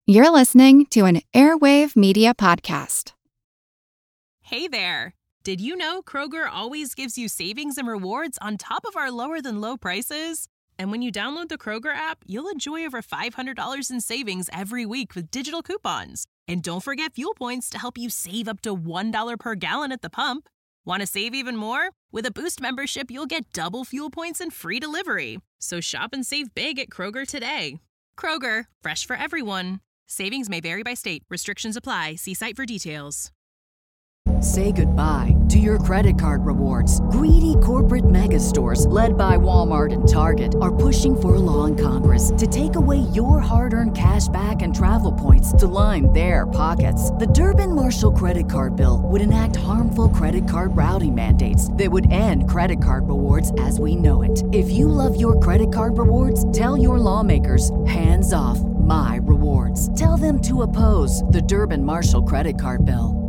You're listening to an Airwave Media Podcast. Hey there! Did you know Kroger always gives you savings and rewards on top of our lower-than-low prices? And when you download the Kroger app, you'll enjoy over $500 in savings every week with digital coupons. And don't forget fuel points to help you save up to $1 per gallon at the pump. Want to save even more? With a Boost membership, you'll get double fuel points and free delivery. So shop and save big at Kroger today. Kroger, fresh for everyone. Savings may vary by state. Restrictions apply. See site for details. Say goodbye to your credit card rewards. Greedy corporate mega stores, led by Walmart and Target, are pushing for a law in Congress to take away your hard-earned cash back and travel points to line their pockets. The Durbin-Marshall credit card bill would enact harmful credit card routing mandates that would end credit card rewards as we know it. If you love your credit card rewards, tell your lawmakers, hands off my rewards. Tell them to oppose the Durbin-Marshall credit card bill.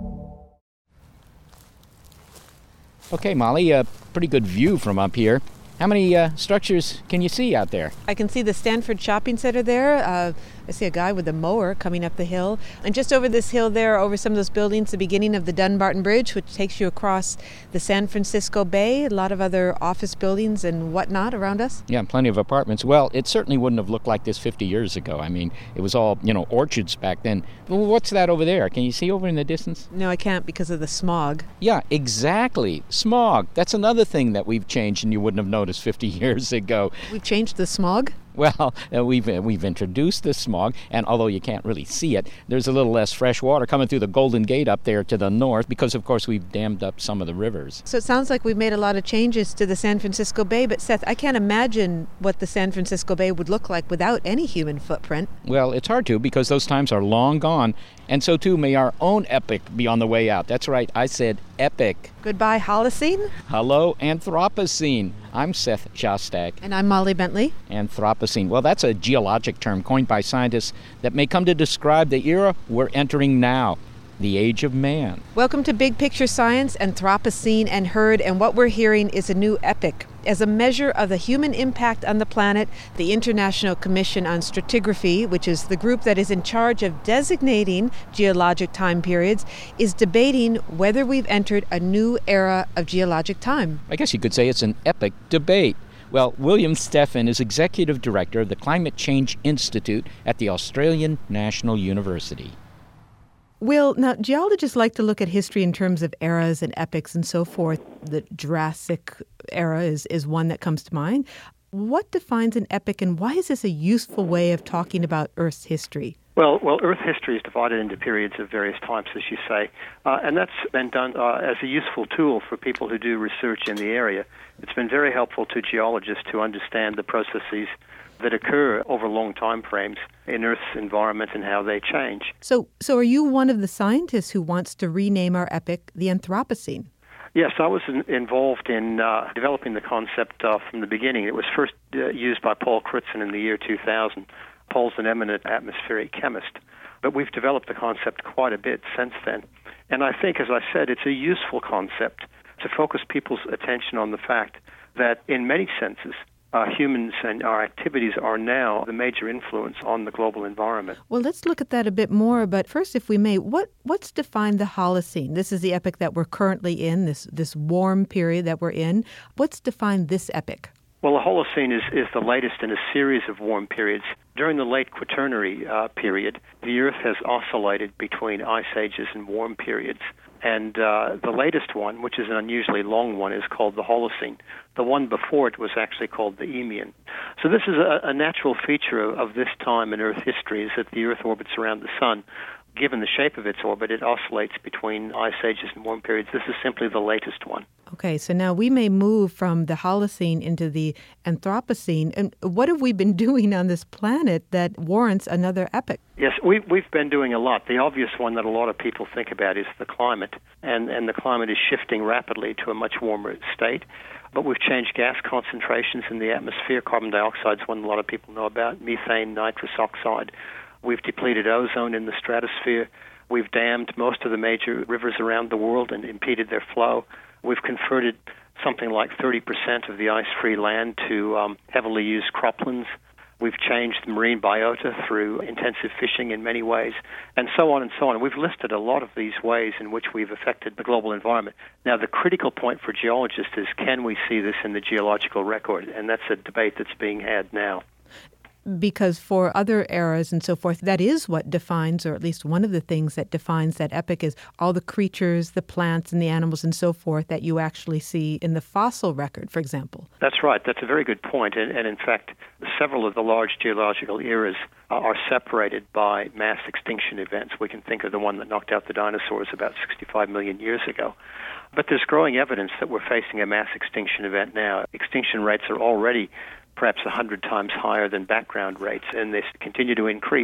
Okay, Molly, a pretty good view from up here. How many structures can you see out there? I can see the Stanford Shopping Center there. I see a guy with a mower coming up the hill. And just over this hill there, over some of those buildings, the beginning of the Dunbarton Bridge, which takes you across the San Francisco Bay, a lot of other office buildings and whatnot around us. Yeah, plenty of apartments. Well, it certainly wouldn't have looked like this 50 years ago. I mean, it was all, orchards back then. Well, what's that over there? Can you see over in the distance? No, I can't because of the smog. Yeah, exactly. Smog. That's another thing that we've changed and you wouldn't have noticed 50 years ago. We've changed the smog? Well, we've introduced the smog, and although you can't really see it, there's a little less fresh water coming through the Golden Gate up there to the north because, of course, we've dammed up some of the rivers. So it sounds like we've made a lot of changes to the San Francisco Bay, but Seth, I can't imagine what the San Francisco Bay would look like without any human footprint. Well, it's hard to because those times are long gone, and so too may our own epic be on the way out. That's right, I said epic. Goodbye, Holocene. Hello, Anthropocene. I'm Seth Shostak. And I'm Molly Bentley. Anthropocene. Well, that's a geologic term coined by scientists that may come to describe the era we're entering now, the age of man. Welcome to Big Picture Science, Anthropocene and Heard, and what we're hearing is a new epic. As a measure of the human impact on the planet, the International Commission on Stratigraphy, which is the group that is in charge of designating geologic time periods, is debating whether we've entered a new era of geologic time. I guess you could say it's an epic debate. Well, William Steffen is Executive Director of the Climate Change Institute at the Australian National University. Will, now geologists like to look at history in terms of eras and epochs and so forth. The Jurassic era is one that comes to mind. What defines an epoch, and why is this a useful way of talking about Earth's history? Well, Earth history is divided into periods of various types, as you say, and that's been done as a useful tool for people who do research in the area. It's been very helpful to geologists to understand the processes that occur over long time frames in Earth's environment and how they change. So are you one of the scientists who wants to rename our epoch the Anthropocene? Yes, I was involved in developing the concept from the beginning. It was first used by Paul Crutzen in the year 2000. Paul's an eminent atmospheric chemist, but we've developed the concept quite a bit since then. And I think, as I said, it's a useful concept to focus people's attention on the fact that in many senses, humans and our activities are now the major influence on the global environment. Well, let's look at that a bit more. But first, if we may, what's defined the Holocene? This is the epoch that we're currently in, this warm period that we're in. What's defined this epoch? Well, the Holocene is the latest in a series of warm periods. During the late Quaternary period, the Earth has oscillated between ice ages and warm periods. And the latest one, which is an unusually long one, is called the Holocene. The one before it was actually called the Eemian. So this is a natural feature of this time in Earth history, is that the Earth orbits around the Sun. Given the shape of its orbit, it oscillates between ice ages and warm periods. This is simply the latest one. Okay, so now we may move from the Holocene into the Anthropocene. And what have we been doing on this planet that warrants another epoch? Yes, we've been doing a lot. The obvious one that a lot of people think about is the climate. And the climate is shifting rapidly to a much warmer state. But we've changed gas concentrations in the atmosphere. Carbon dioxide is one a lot of people know about, methane, nitrous oxide. We've depleted ozone in the stratosphere. We've dammed most of the major rivers around the world and impeded their flow. We've converted something like 30% of the ice-free land to heavily used croplands. We've changed the marine biota through intensive fishing in many ways, and so on and so on. We've listed a lot of these ways in which we've affected the global environment. Now, the critical point for geologists is, can we see this in the geological record? And that's a debate that's being had now. Because for other eras and so forth, that is what defines, or at least one of the things that defines that epoch, is all the creatures, the plants and the animals and so forth that you actually see in the fossil record, for example. That's right. That's a very good point. And in fact, several of the large geological eras are separated by mass extinction events. We can think of the one that knocked out the dinosaurs about 65 million years ago. But there's growing evidence that we're facing a mass extinction event now. Extinction rates are already perhaps 100 times higher than background rates, and they continue to increase.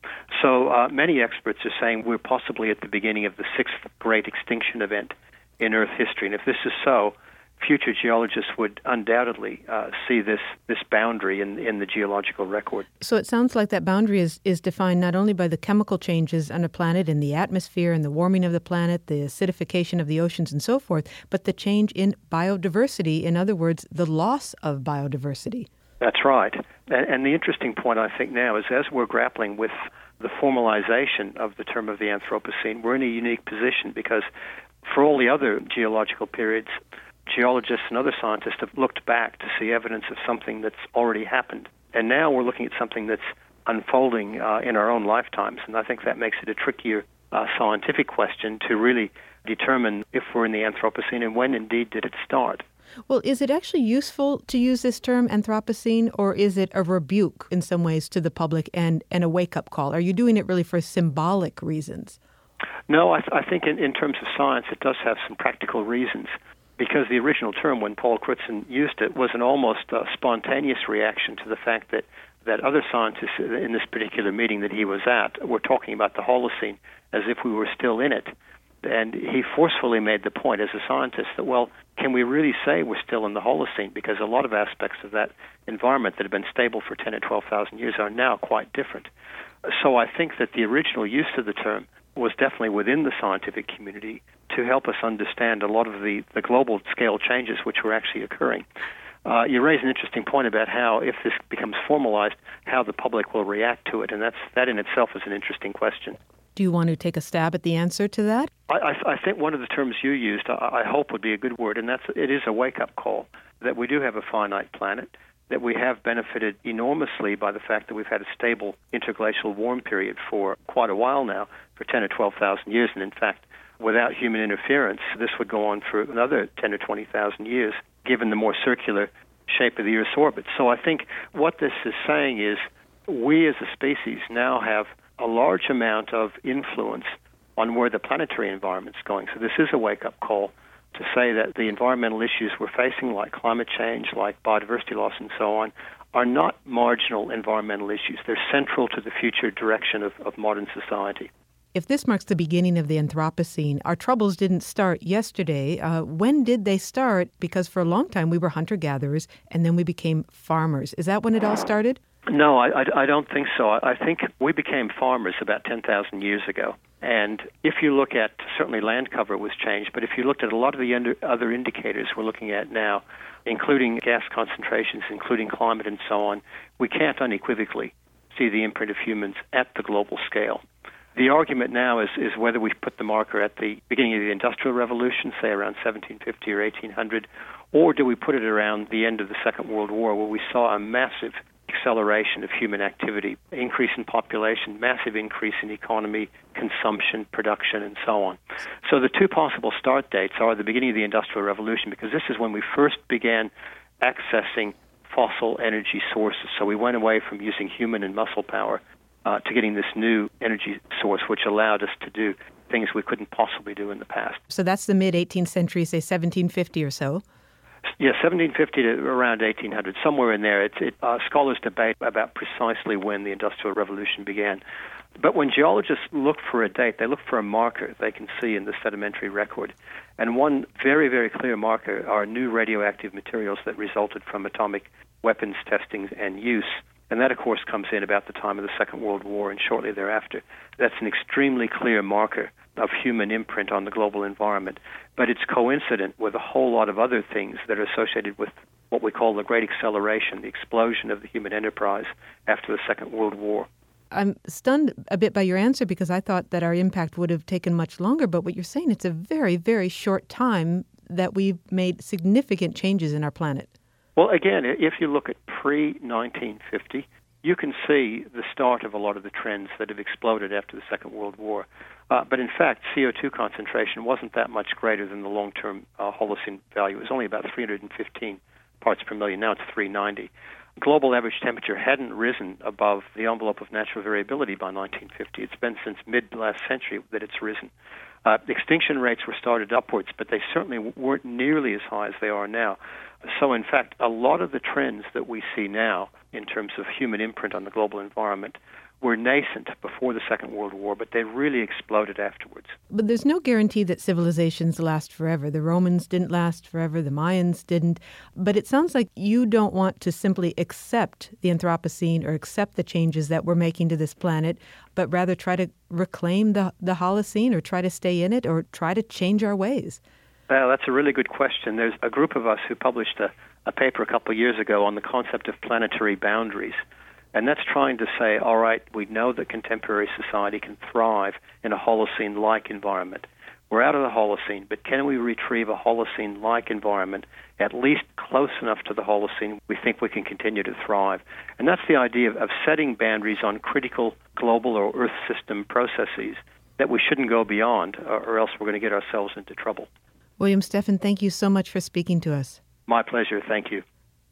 So many experts are saying we're possibly at the beginning of the sixth great extinction event in Earth history. And if this is so, future geologists would undoubtedly see this boundary in the geological record. So it sounds like that boundary is defined not only by the chemical changes on a planet in the atmosphere and the warming of the planet, the acidification of the oceans and so forth, but the change in biodiversity, in other words, the loss of biodiversity. That's right. And the interesting point, I think, now is as we're grappling with the formalization of the term of the Anthropocene, we're in a unique position because for all the other geological periods, geologists and other scientists have looked back to see evidence of something that's already happened. And now we're looking at something that's unfolding in our own lifetimes. And I think that makes it a trickier scientific question to really determine if we're in the Anthropocene and when indeed did it start. Well, is it actually useful to use this term Anthropocene, or is it a rebuke in some ways to the public and a wake-up call? Are you doing it really for symbolic reasons? No, I think in terms of science it does have some practical reasons, because the original term, when Paul Crutzen used it, was an almost spontaneous reaction to the fact that other scientists in this particular meeting that he was at were talking about the Holocene as if we were still in it. And he forcefully made the point as a scientist that, well, can we really say we're still in the Holocene? Because a lot of aspects of that environment that have been stable for 10 or 12,000 years are now quite different. So I think that the original use of the term was definitely within the scientific community to help us understand a lot of the global scale changes which were actually occurring. You raise an interesting point about how, if this becomes formalized, how the public will react to it, and that in itself is an interesting question. Do you want to take a stab at the answer to that? I think one of the terms you used, I hope, would be a good word, and it is a wake-up call, that we do have a finite planet, that we have benefited enormously by the fact that we've had a stable interglacial warm period for quite a while now, for 10 or 12,000 years, and in fact, without human interference, this would go on for another 10 or 20,000 years, given the more circular shape of the Earth's orbit. So I think what this is saying is we as a species now have a large amount of influence on where the planetary environment's going. So this is a wake-up call to say that the environmental issues we're facing, like climate change, like biodiversity loss and so on, are not marginal environmental issues. They're central to the future direction of modern society. If this marks the beginning of the Anthropocene, our troubles didn't start yesterday. When did they start? Because for a long time we were hunter-gatherers, and then we became farmers. Is that when it all started? No, I don't think so. I think we became farmers about 10,000 years ago. And if you look at, certainly land cover was changed, but if you looked at a lot of the other indicators we're looking at now, including gas concentrations, including climate and so on, we can't unequivocally see the imprint of humans at the global scale. The argument now is whether we put the marker at the beginning of the Industrial Revolution, say around 1750 or 1800, or do we put it around the end of the Second World War, where we saw a massive acceleration of human activity, increase in population, massive increase in economy, consumption, production, and so on. So the two possible start dates are the beginning of the Industrial Revolution, because this is when we first began accessing fossil energy sources. So we went away from using human and muscle power to getting this new energy source, which allowed us to do things we couldn't possibly do in the past. So that's the mid-18th century, say 1750 or so? Yeah, 1750 to around 1800, somewhere in there. Scholars debate about precisely when the Industrial Revolution began. But when geologists look for a date, they look for a marker they can see in the sedimentary record. And one very, very clear marker are new radioactive materials that resulted from atomic weapons testing and use. And that, of course, comes in about the time of the Second World War and shortly thereafter. That's an extremely clear marker of human imprint on the global environment. But it's coincident with a whole lot of other things that are associated with what we call the Great Acceleration, the explosion of the human enterprise after the Second World War. I'm stunned a bit by your answer because I thought that our impact would have taken much longer, but what you're saying, it's a very, very short time that we've made significant changes in our planet. Well, again, if you look at pre-1950, you can see the start of a lot of the trends that have exploded after the Second World War. But in fact, CO2 concentration wasn't that much greater than the long-term Holocene value. It was only about 315 parts per million. Now it's 390. Global average temperature hadn't risen above the envelope of natural variability by 1950. It's been since mid-last century that it's risen. Extinction rates were started upwards, but they certainly weren't nearly as high as they are now. So, in fact, a lot of the trends that we see now in terms of human imprint on the global environment were nascent before the Second World War, but they really exploded afterwards. But there's no guarantee that civilizations last forever. The Romans didn't last forever, the Mayans didn't. But it sounds like you don't want to simply accept the Anthropocene or accept the changes that we're making to this planet, but rather try to reclaim the Holocene or try to stay in it or try to change our ways. Well, that's a really good question. There's a group of us who published a paper a couple of years ago on the concept of planetary boundaries. And that's trying to say, all right, we know that contemporary society can thrive in a Holocene-like environment. We're out of the Holocene, but can we retrieve a Holocene-like environment, at least close enough to the Holocene we think we can continue to thrive? And that's the idea of setting boundaries on critical global or Earth system processes that we shouldn't go beyond, or else we're going to get ourselves into trouble. William Steffen, thank you so much for speaking to us. My pleasure. Thank you.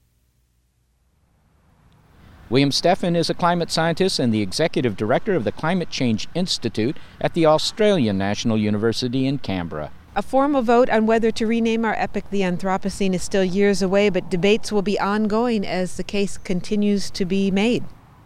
William Steffen is a climate scientist and the executive director of the Climate Change Institute at the Australian National University in Canberra. A formal vote on whether to rename our epoch the Anthropocene is still years away, but debates will be ongoing as the case continues to be made.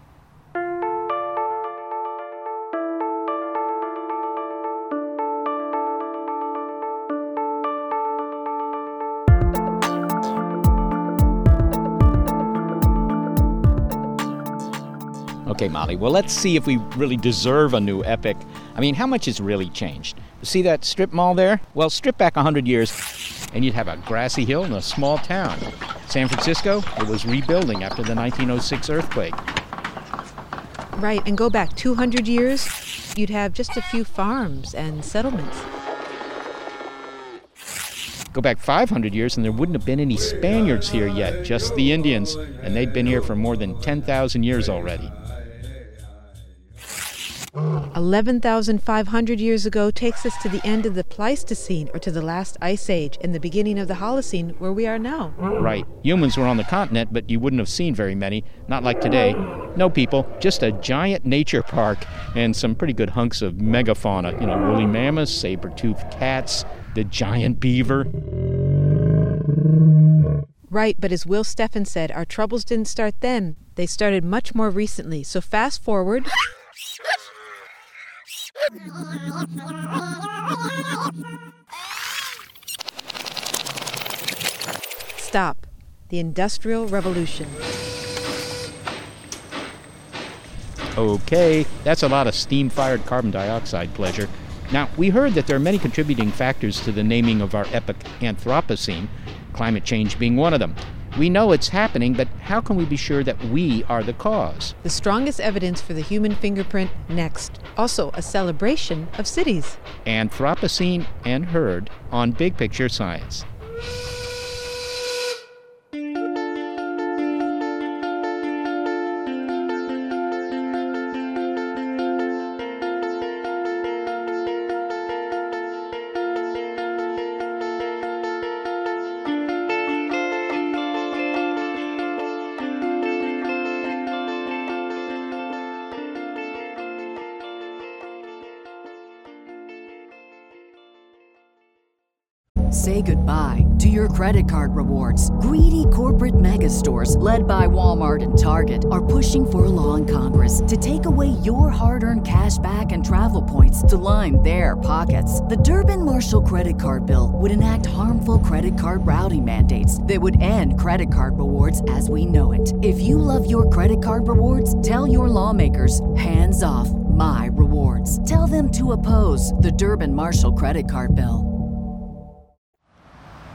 Okay, Molly, well, let's see if we really deserve a new epic. I mean, how much has really changed? See that strip mall there? Well, strip back 100 years, and you'd have a grassy hill in a small town. San Francisco, it was rebuilding after the 1906 earthquake. Right, and go back 200 years, you'd have just a few farms and settlements. Go back 500 years, and there wouldn't have been any Spaniards here yet, just the Indians, and they'd been here for more than 10,000 years already. 11,500 years ago takes us to the end of the Pleistocene, or to the last ice age, and the beginning of the Holocene, where we are now. Right. Humans were on the continent, but you wouldn't have seen very many. Not like today. No people, just a giant nature park and some pretty good hunks of megafauna. You know, woolly mammoths, saber-toothed cats, the giant beaver. Right, but as Will Steffen said, our troubles didn't start then. They started much more recently. So fast forward... Stop. The Industrial Revolution. Okay, that's a lot of steam-fired carbon dioxide pleasure. Now, we heard that there are many contributing factors to the naming of our epoch Anthropocene, climate change being one of them. We know it's happening, but how can we be sure that we are the cause? The strongest evidence for the human fingerprint next. Also, a celebration of cities. Anthropocene and Heard on Big Picture Science. Say goodbye to your credit card rewards. Greedy corporate mega stores, led by Walmart and Target, are pushing for a law in Congress to take away your hard-earned cash back and travel points to line their pockets. The Durbin-Marshall credit card bill would enact harmful credit card routing mandates that would end credit card rewards as we know it. If you love your credit card rewards, tell your lawmakers, hands off my rewards. Tell them to oppose the Durbin-Marshall credit card bill.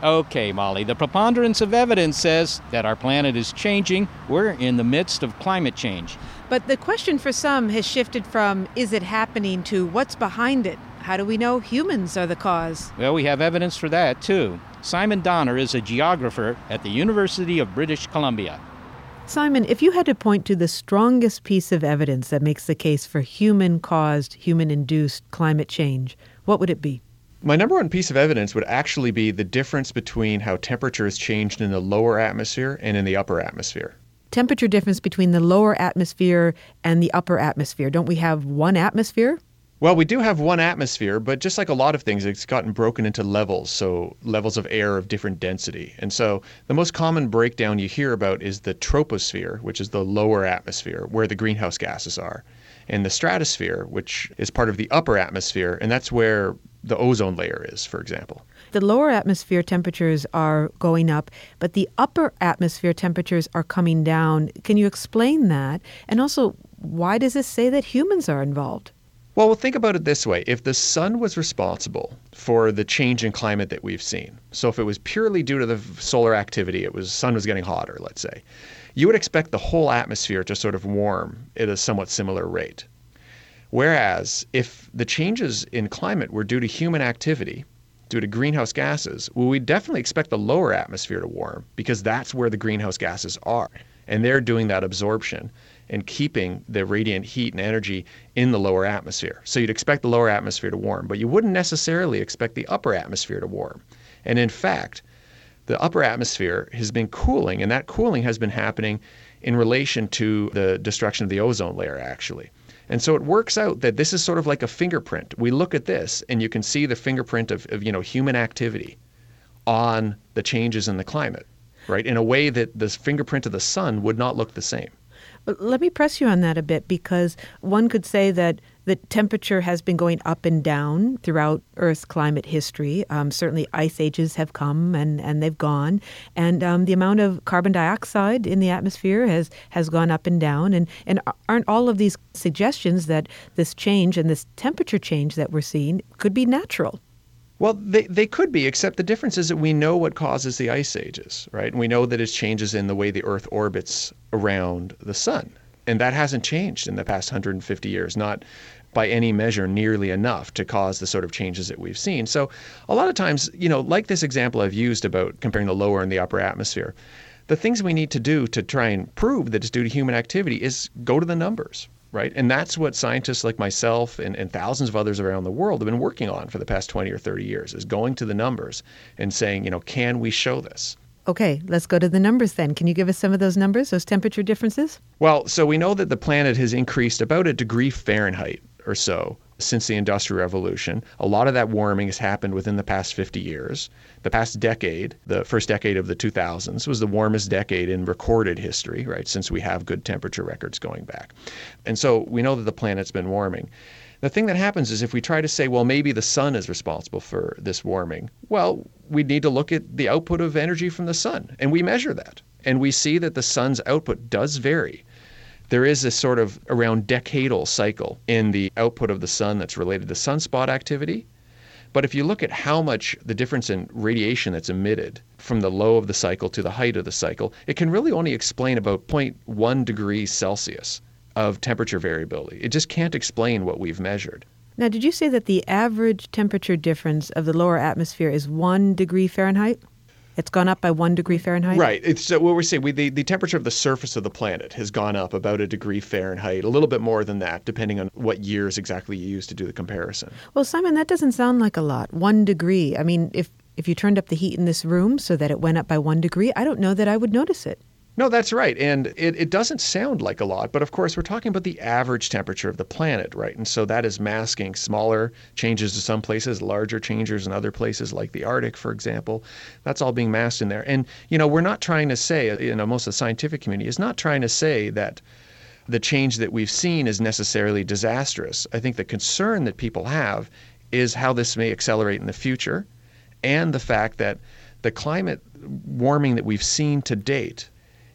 Okay, Molly, the preponderance of evidence says that our planet is changing. We're in the midst of climate change. But the question for some has shifted from, is it happening, to what's behind it? How do we know humans are the cause? Well, we have evidence for that, too. Simon Donner is a geographer at the University of British Columbia. Simon, if you had to point to the strongest piece of evidence that makes the case for human-caused, human-induced climate change, what would it be? My number one piece of evidence would actually be the difference between how temperature has changed in the lower atmosphere and in the upper atmosphere. Temperature difference between the lower atmosphere and the upper atmosphere. Don't we have one atmosphere? Well, we do have one atmosphere, but just like a lot of things, it's gotten broken into levels, so levels of air of different density. And so the most common breakdown you hear about is the troposphere, which is the lower atmosphere, where the greenhouse gases are, and the stratosphere, which is part of the upper atmosphere, and that's where the ozone layer is, for example. The lower atmosphere temperatures are going up, but the upper atmosphere temperatures are coming down. Can you explain that? And also, why does this say that humans are involved? Well, think about it this way. If the sun was responsible for the change in climate that we've seen, so if it was purely due to the solar activity, sun was getting hotter, let's say, you would expect the whole atmosphere to sort of warm at a somewhat similar rate. Whereas if the changes in climate were due to human activity, due to greenhouse gases, well, we definitely expect the lower atmosphere to warm because that's where the greenhouse gases are. And they're doing that absorption and keeping the radiant heat and energy in the lower atmosphere. So you'd expect the lower atmosphere to warm, but you wouldn't necessarily expect the upper atmosphere to warm. And in fact, the upper atmosphere has been cooling, and that cooling has been happening in relation to the destruction of the ozone layer, actually. And so it works out that this is sort of like a fingerprint. We look at this, and you can see the fingerprint of human activity on the changes in the climate, right? In a way that the fingerprint of the sun would not look the same. But let me press you on that a bit, because one could say that the temperature has been going up and down throughout Earth's climate history. Certainly ice ages have come and they've gone. And the amount of carbon dioxide in the atmosphere has gone up and down. And aren't all of these suggestions that this change and this temperature change that we're seeing could be natural? Well, they could be, except the difference is that we know what causes the ice ages, right? And we know that it's changes in the way the Earth orbits around the sun. And that hasn't changed in the past 150 years, not by any measure nearly enough to cause the sort of changes that we've seen. So a lot of times, like this example I've used about comparing the lower and the upper atmosphere, the things we need to do to try and prove that it's due to human activity is go to the numbers. Right? And that's what scientists like myself and thousands of others around the world have been working on for the past 20 or 30 years, is going to the numbers and saying, can we show this? Okay, let's go to the numbers then. Can you give us some of those numbers, those temperature differences? Well, so we know that the planet has increased about 1 degree Fahrenheit or so since the Industrial Revolution. A lot of that warming has happened within the past 50 years. The past decade, the first decade of the 2000s, was the warmest decade in recorded history, right, since we have good temperature records going back. And so we know that the planet's been warming. The thing that happens is if we try to say, well, maybe the sun is responsible for this warming, well, we need to look at the output of energy from the sun, and we measure that. And we see that the sun's output does vary. There is this sort of around decadal cycle in the output of the sun that's related to sunspot activity. But if you look at how much the difference in radiation that's emitted from the low of the cycle to the height of the cycle, it can really only explain about 0.1 degrees Celsius of temperature variability. It just can't explain what we've measured. Now, did you say that the average temperature difference of the lower atmosphere is 1 degree Fahrenheit? It's gone up by 1 degree Fahrenheit? Right. It's what we're saying. The temperature of the surface of the planet has gone up about 1 degree Fahrenheit, a little bit more than that, depending on what years exactly you use to do the comparison. Well, Simon, that doesn't sound like a lot. 1 degree. I mean, if you turned up the heat in this room so that it went up by 1 degree, I don't know that I would notice it. No, that's right. And it doesn't sound like a lot, but of course we're talking about the average temperature of the planet, right? And so that is masking smaller changes in some places, larger changes in other places like the Arctic, for example. That's all being masked in there. And, we're not trying to say, most of the scientific community is not trying to say that the change that we've seen is necessarily disastrous. I think the concern that people have is how this may accelerate in the future, and the fact that the climate warming that we've seen to date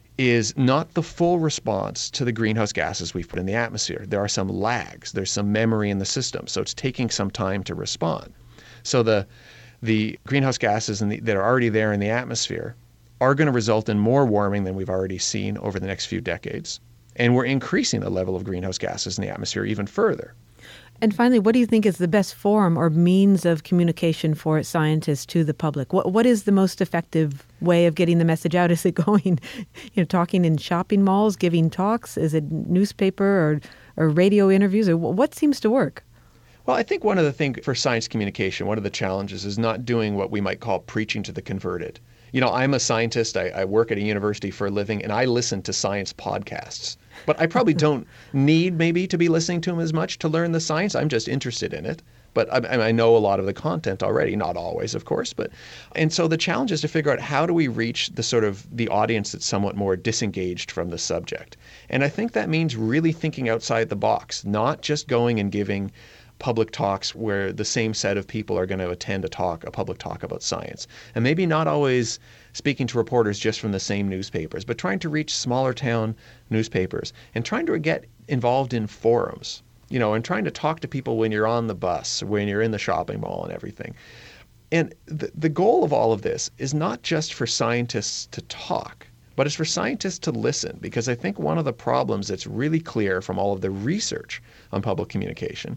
is not the full response to the greenhouse gases we've put in the atmosphere. There are some lags. There's some memory in the system. So it's taking some time to respond. So the the greenhouse gases that are already there in the atmosphere are going to result in more warming than we've already seen over the next few decades. And we're increasing the level of greenhouse gases in the atmosphere even further. And finally, what do you think is the best forum or means of communication for scientists to the public? What is the most effective way of getting the message out? Is it going, talking in shopping malls, giving talks? Is it newspaper or radio interviews? Or what seems to work? Well, I think one of the things for science communication, one of the challenges is not doing what we might call preaching to the converted. I'm a scientist. I work at a university for a living, and I listen to science podcasts. But I probably don't need maybe to be listening to them as much to learn the science. I'm just interested in it. But I know a lot of the content already, not always, of course. And so the challenge is to figure out how do we reach the audience that's somewhat more disengaged from the subject. And I think that means really thinking outside the box, not just going and giving public talks where the same set of people are going to attend a public talk about science. And maybe not always speaking to reporters just from the same newspapers, but trying to reach smaller town newspapers and trying to get involved in forums, and trying to talk to people when you're on the bus, when you're in the shopping mall and everything. And the goal of all of this is not just for scientists to talk, but it's for scientists to listen, because I think one of the problems that's really clear from all of the research on public communication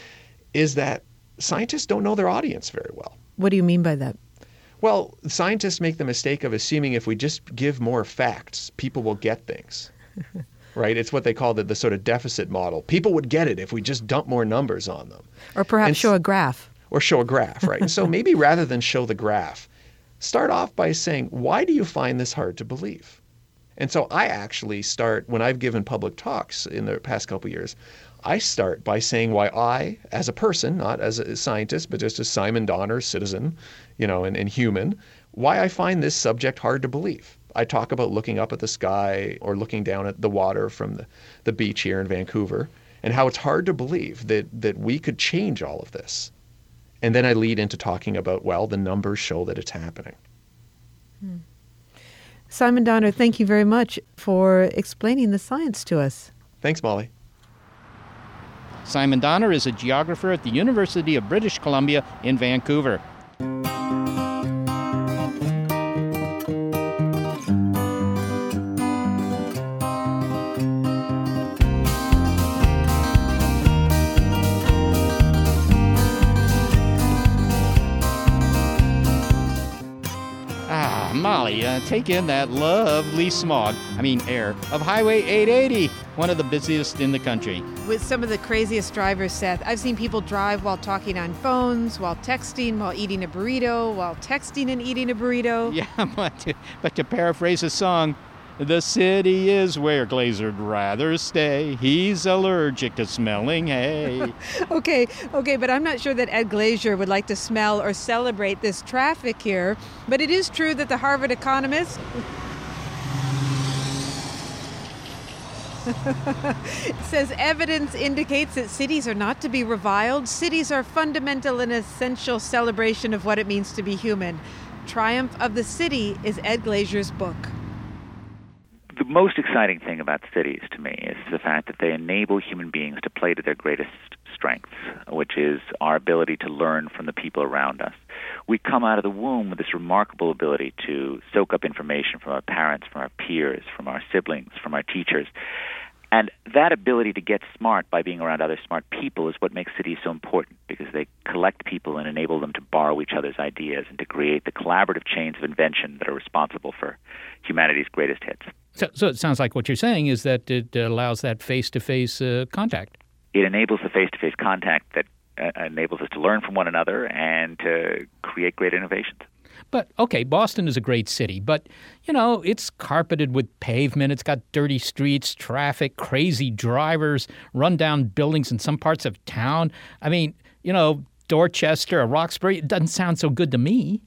is that scientists don't know their audience very well. What do you mean by that? Well, scientists make the mistake of assuming if we just give more facts, people will get things, right? It's what they call the sort of deficit model. People would get it if we just dump more numbers on them. Or perhaps show a graph. Or show a graph, right? And so maybe rather than show the graph, start off by saying, why do you find this hard to believe? And so I actually start, when I've given public talks in the past couple of years, I start by saying why I, as a person, not as a scientist, but just as Simon Donner, citizen, and human, why I find this subject hard to believe. I talk about looking up at the sky or looking down at the water from the beach here in Vancouver, and how it's hard to believe that we could change all of this. And then I lead into talking about, the numbers show that it's happening. Simon Donner, thank you very much for explaining the science to us. Thanks, Molly. Simon Donner is a geographer at the University of British Columbia in Vancouver. Molly, take in that lovely air of Highway 880, one of the busiest in the country. With some of the craziest drivers, Seth. I've seen people drive while talking on phones, while texting, while eating a burrito, while texting and eating a burrito. Yeah, but to paraphrase a song, the city is where Glazer'd rather stay. He's allergic to smelling hay. Okay, but I'm not sure that Ed Glazer would like to smell or celebrate this traffic here. But it is true that the Harvard economist says evidence indicates that cities are not to be reviled. Cities are fundamental and essential celebration of what it means to be human. Triumph of the City is Ed Glazer's book. The most exciting thing about cities to me is the fact that they enable human beings to play to their greatest strengths, which is our ability to learn from the people around us. We come out of the womb with this remarkable ability to soak up information from our parents, from our peers, from our siblings, from our teachers. And that ability to get smart by being around other smart people is what makes cities so important, because they collect people and enable them to borrow each other's ideas and to create the collaborative chains of invention that are responsible for humanity's greatest hits. So it sounds like what you're saying is that it allows that face-to-face contact. It enables the face-to-face contact that enables us to learn from one another and to create great innovations. But, okay, Boston is a great city, but, it's carpeted with pavement. It's got dirty streets, traffic, crazy drivers, run-down buildings in some parts of town. I mean, Dorchester or Roxbury, it doesn't sound so good to me.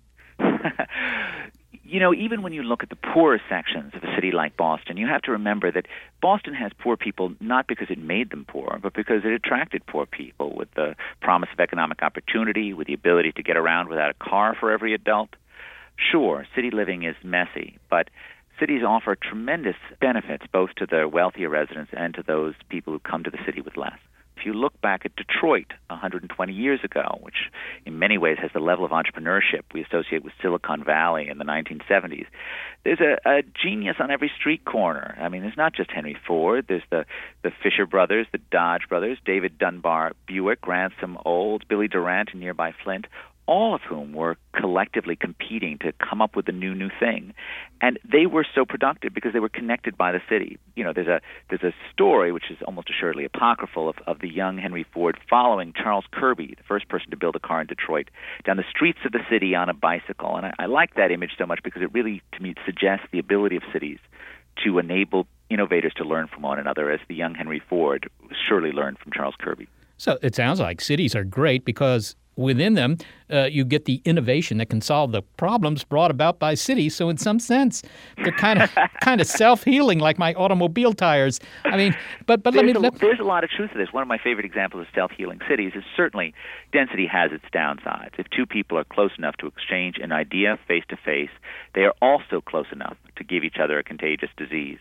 Even when you look at the poorer sections of a city like Boston, you have to remember that Boston has poor people not because it made them poor, but because it attracted poor people with the promise of economic opportunity, with the ability to get around without a car for every adult. Sure, city living is messy, but cities offer tremendous benefits both to the wealthier residents and to those people who come to the city with less. If you look back at Detroit 120 years ago, which in many ways has the level of entrepreneurship we associate with Silicon Valley in the 1970s, there's a genius on every street corner. I mean, there's not just Henry Ford. There's the Fisher brothers, the Dodge brothers, David Dunbar Buick, Ransom Olds, Billy Durant in nearby Flint, all of whom were collectively competing to come up with a new thing. And they were so productive because they were connected by the city. You know, there's a story, which is almost assuredly apocryphal, of the young Henry Ford following Charles Kirby, the first person to build a car in Detroit, down the streets of the city on a bicycle. And I like that image so much because it really, to me, suggests the ability of cities to enable innovators to learn from one another, as the young Henry Ford surely learned from Charles Kirby. So it sounds like cities are great because within them, you get the innovation that can solve the problems brought about by cities. So in some sense, they're kind of self-healing, like my automobile tires. I mean, but there's a lot of truth to this. One of my favorite examples of self-healing cities is certainly density has its downsides. If two people are close enough to exchange an idea face-to-face, they are also close enough to give each other a contagious disease.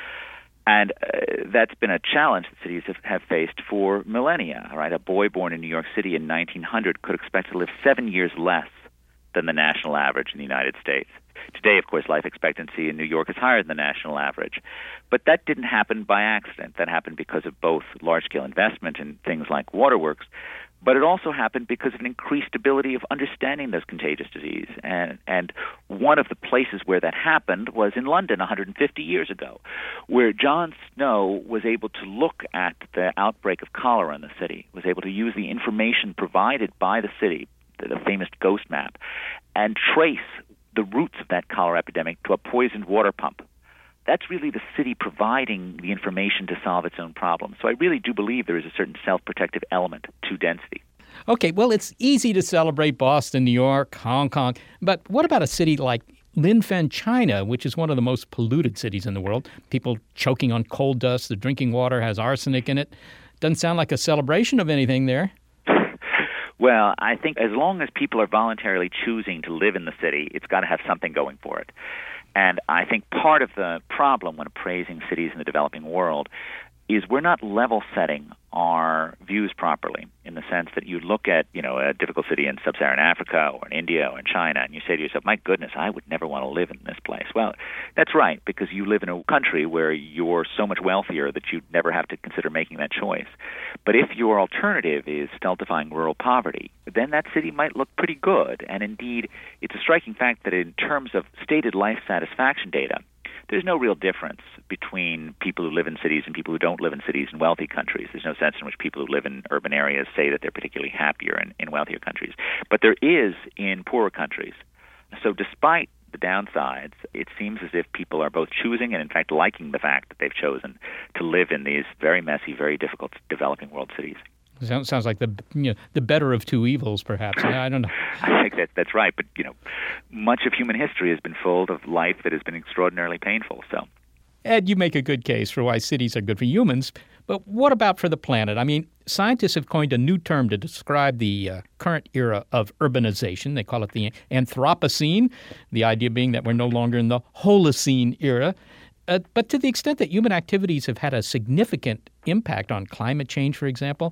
And that's been a challenge that cities have faced for millennia. Right? A boy born in New York City in 1900 could expect to live 7 years less than the national average in the United States. Today, of course, life expectancy in New York is higher than the national average. But that didn't happen by accident. That happened because of both large-scale investment in things like waterworks, but it also happened because of an increased ability of understanding those contagious disease. And one of the places where that happened was in London 150 years ago, where John Snow was able to look at the outbreak of cholera in the city, was able to use the information provided by the city, the famous ghost map, and trace the roots of that cholera epidemic to a poisoned water pump. That's really the city providing the information to solve its own problems. So I really do believe there is a certain self-protective element to density. Okay, well, it's easy to celebrate Boston, New York, Hong Kong, but what about a city like Linfen, China, which is one of the most polluted cities in the world? People choking on coal dust, the drinking water has arsenic in it. Doesn't sound like a celebration of anything there. Well, I think as long as people are voluntarily choosing to live in the city, it's got to have something going for it. And I think part of the problem when appraising cities in the developing world is we're not level setting our views properly, in the sense that you look at, a difficult city in sub-Saharan Africa or in India or in China, and you say to yourself, my goodness, I would never want to live in this place. Well, that's right, because you live in a country where you're so much wealthier that you'd never have to consider making that choice. But if your alternative is stultifying rural poverty, then that city might look pretty good. And indeed, it's a striking fact that in terms of stated life satisfaction data, there's no real difference between people who live in cities and people who don't live in cities in wealthy countries. There's no sense in which people who live in urban areas say that they're particularly happier in wealthier countries. But there is in poorer countries. So despite the downsides, it seems as if people are both choosing and, in fact, liking the fact that they've chosen to live in these very messy, very difficult developing world cities. Sounds like the better of two evils, perhaps. I don't know. I think that's right. But, much of human history has been full of life that has been extraordinarily painful. So, Ed, you make a good case for why cities are good for humans. But what about for the planet? I mean, scientists have coined a new term to describe the current era of urbanization. They call it the Anthropocene, the idea being that we're no longer in the Holocene era. But to the extent that human activities have had a significant impact on climate change, for example,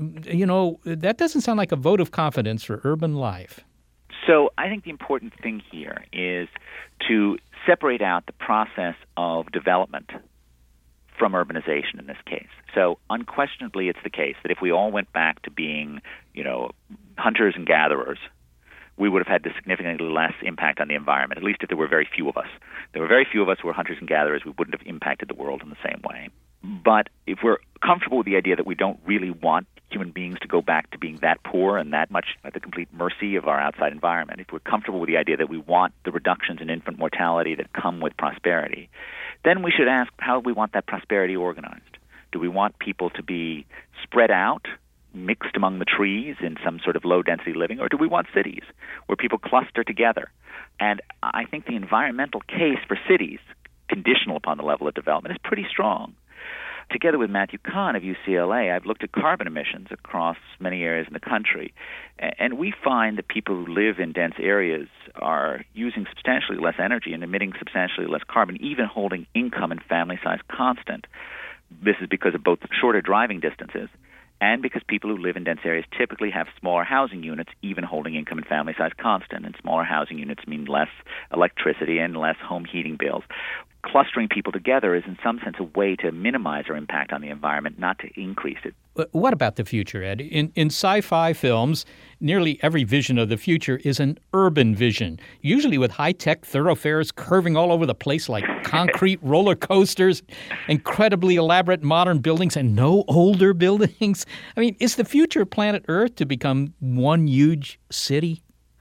that doesn't sound like a vote of confidence for urban life. So I think the important thing here is to separate out the process of development from urbanization in this case. So unquestionably, it's the case that if we all went back to being, hunters and gatherers, we would have had significantly less impact on the environment, at least if there were very few of us. There were very few of us who were hunters and gatherers. We wouldn't have impacted the world in the same way. But if we're comfortable with the idea that we don't really want human beings to go back to being that poor and that much at the complete mercy of our outside environment, if we're comfortable with the idea that we want the reductions in infant mortality that come with prosperity, then we should ask how we want that prosperity organized. Do we want people to be spread out, mixed among the trees in some sort of low-density living, or do we want cities where people cluster together? And I think the environmental case for cities, conditional upon the level of development, is pretty strong. Together with Matthew Kahn of UCLA, I've looked at carbon emissions across many areas in the country, and we find that people who live in dense areas are using substantially less energy and emitting substantially less carbon, even holding income and family size constant. This is because of both shorter driving distances and because people who live in dense areas typically have smaller housing units, even holding income and family size constant. And smaller housing units mean less electricity and less home heating bills. Clustering people together is in some sense a way to minimize our impact on the environment, not to increase it. What about the future, Ed? In sci-fi films, nearly every vision of the future is an urban vision, usually with high-tech thoroughfares curving all over the place like concrete roller coasters, incredibly elaborate modern buildings, and no older buildings. I mean, is the future of planet Earth to become one huge city?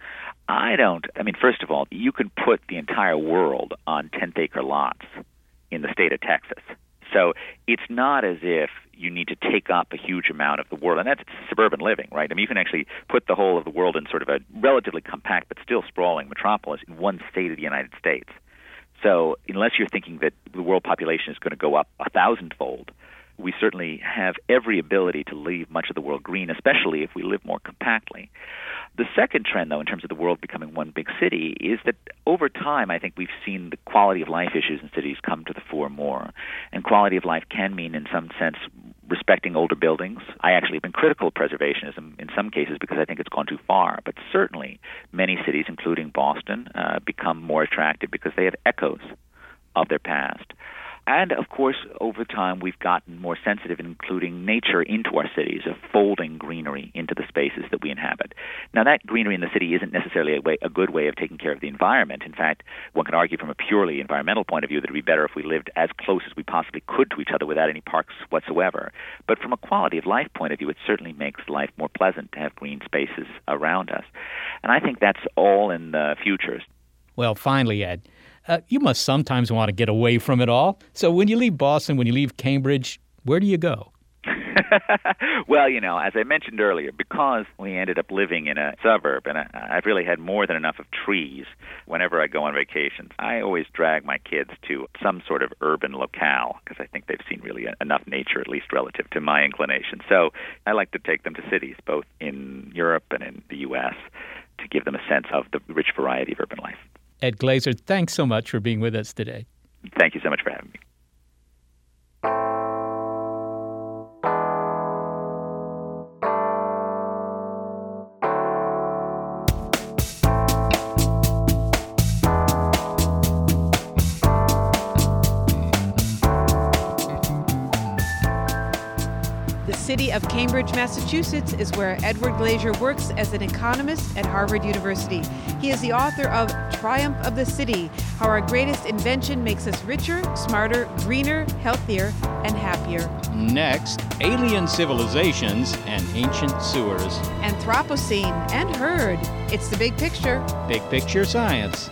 First of all, you can put the entire world on 10th-acre lots in the state of Texas. So it's not as if you need to take up a huge amount of the world. And that's suburban living, right? I mean, you can actually put the whole of the world in sort of a relatively compact but still sprawling metropolis in one state of the United States. So unless you're thinking that the world population is going to go up 1,000-fold, we certainly have every ability to leave much of the world green, especially if we live more compactly. The second trend, though, in terms of the world becoming one big city, is that over time, I think we've seen the quality of life issues in cities come to the fore more. And quality of life can mean, in some sense, respecting older buildings. I actually have been critical of preservationism in some cases because I think it's gone too far. But certainly, many cities, including Boston, become more attractive because they have echoes of their past. And, of course, over time, we've gotten more sensitive in including nature into our cities, of folding greenery into the spaces that we inhabit. Now, that greenery in the city isn't necessarily a good way of taking care of the environment. In fact, one can argue from a purely environmental point of view that it would be better if we lived as close as we possibly could to each other without any parks whatsoever. But from a quality of life point of view, it certainly makes life more pleasant to have green spaces around us. And I think that's all in the future. Well, finally, Ed, you must sometimes want to get away from it all. So when you leave Boston, when you leave Cambridge, where do you go? Well, as I mentioned earlier, because we ended up living in a suburb, and I've really had more than enough of trees whenever I go on vacations, I always drag my kids to some sort of urban locale because I think they've seen really enough nature, at least relative to my inclination. So I like to take them to cities, both in Europe and in the U.S., to give them a sense of the rich variety of urban life. Ed Glaeser, thanks so much for being with us today. Thank you so much for having me. The city of Cambridge, Massachusetts is where Edward Glaeser works as an economist at Harvard University. He is the author of Triumph of the City, How Our Greatest Invention Makes Us Richer, Smarter, Greener, Healthier, and Happier. Next, alien civilizations and ancient sewers. Anthropocene and herd. It's the big picture. Big picture science.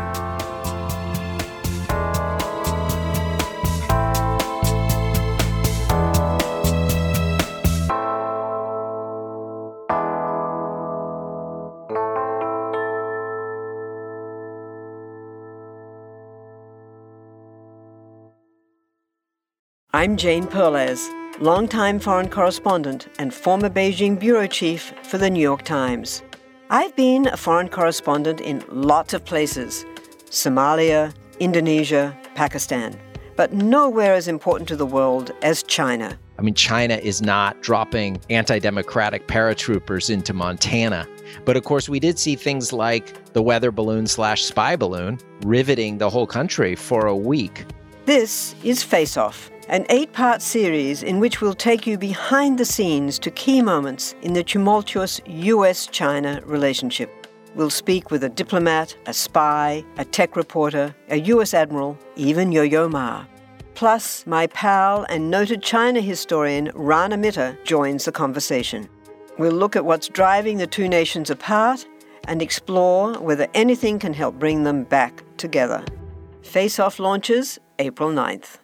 I'm Jane Perlez, longtime foreign correspondent and former Beijing bureau chief for the New York Times. I've been a foreign correspondent in lots of places: Somalia, Indonesia, Pakistan, but nowhere as important to the world as China. I mean, China is not dropping anti-democratic paratroopers into Montana. But of course, we did see things like the weather balloon/spy balloon riveting the whole country for a week. This is Face Off, an 8-part series in which we'll take you behind the scenes to key moments in the tumultuous U.S.-China relationship. We'll speak with a diplomat, a spy, a tech reporter, a U.S. admiral, even Yo-Yo Ma. Plus, my pal and noted China historian Rana Mitter joins the conversation. We'll look at what's driving the two nations apart and explore whether anything can help bring them back together. Face Off launches April 9th.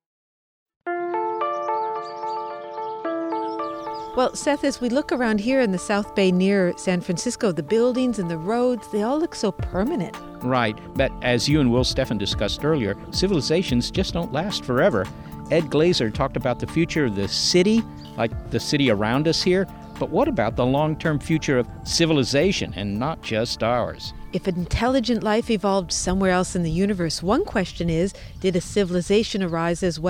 Well, Seth, as we look around here in the South Bay near San Francisco, the buildings and the roads, they all look so permanent. Right, but as you and Will Steffen discussed earlier, civilizations just don't last forever. Ed Glaeser talked about the future of the city, like the city around us here, but what about the long-term future of civilization and not just ours? If intelligent life evolved somewhere else in the universe, one question is, did a civilization arise as well?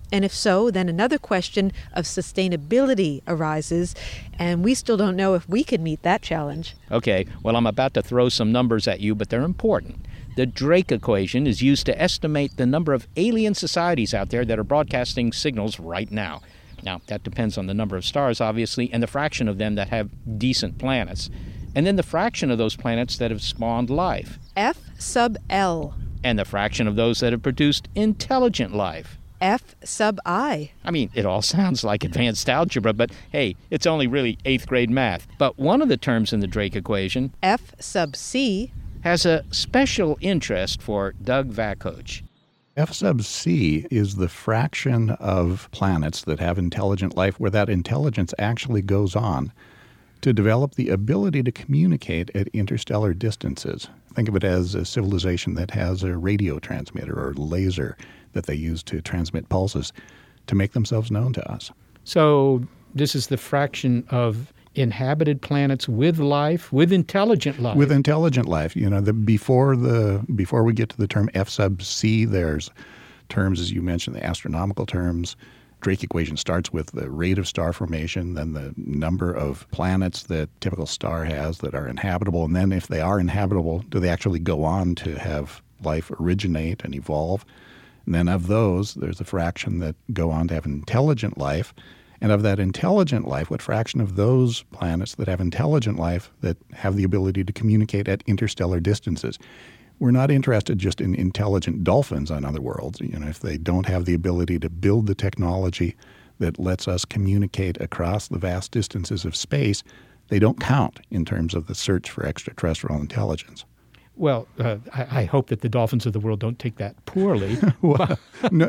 And if so, then another question of sustainability arises, and we still don't know if we can meet that challenge. Okay, well, I'm about to throw some numbers at you, but they're important. The Drake equation is used to estimate the number of alien societies out there that are broadcasting signals right now. Now, that depends on the number of stars, obviously, and the fraction of them that have decent planets. And then the fraction of those planets that have spawned life. F sub L. And the fraction of those that have produced intelligent life. F sub I. I mean, it all sounds like advanced algebra, but hey, it's only really 8th grade math. But one of the terms in the Drake equation, F sub C, has a special interest for Doug Vakoch. F sub C is the fraction of planets that have intelligent life where that intelligence actually goes on to develop the ability to communicate at interstellar distances. Think of it as a civilization that has a radio transmitter or laser that they use to transmit pulses to make themselves known to us. So this is the fraction of inhabited planets with life, with intelligent life. With intelligent life. You know, before we get to the term F sub C, there's terms, as you mentioned, the astronomical terms. Drake equation starts with the rate of star formation, then the number of planets that typical star has that are inhabitable, and then if they are inhabitable, do they actually go on to have life originate and evolve? And then of those, there's a fraction that go on to have intelligent life. And of that intelligent life, what fraction of those planets that have intelligent life that have the ability to communicate at interstellar distances? We're not interested just in intelligent dolphins on other worlds. You know, if they don't have the ability to build the technology that lets us communicate across the vast distances of space, they don't count in terms of the search for extraterrestrial intelligence. Well, I hope that the dolphins of the world don't take that poorly. Well,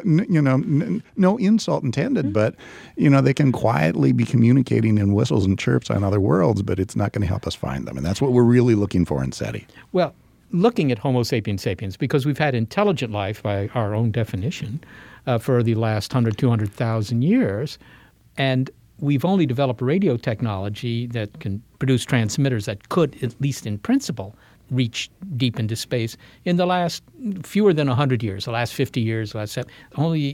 no insult intended, but, they can quietly be communicating in whistles and chirps on other worlds, but it's not going to help us find them. And that's what we're really looking for in SETI. Well, looking at Homo sapiens sapiens, because we've had intelligent life by our own definition for the last 100, 200,000 years, and we've only developed radio technology that can produce transmitters that could, at least in principle, reach deep into space in the last fewer than 100 years, the last 50 years, only,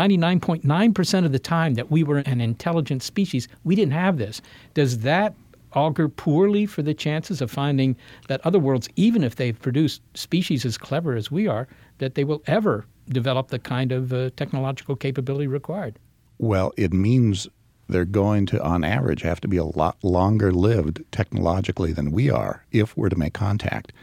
99.9% of the time that we were an intelligent species, we didn't have this. Does that augur poorly for the chances of finding that other worlds, even if they've produced species as clever as we are, that they will ever develop the kind of technological capability required? Well, it means they're going to, on average, have to be a lot longer lived technologically than we are if we're to make contact.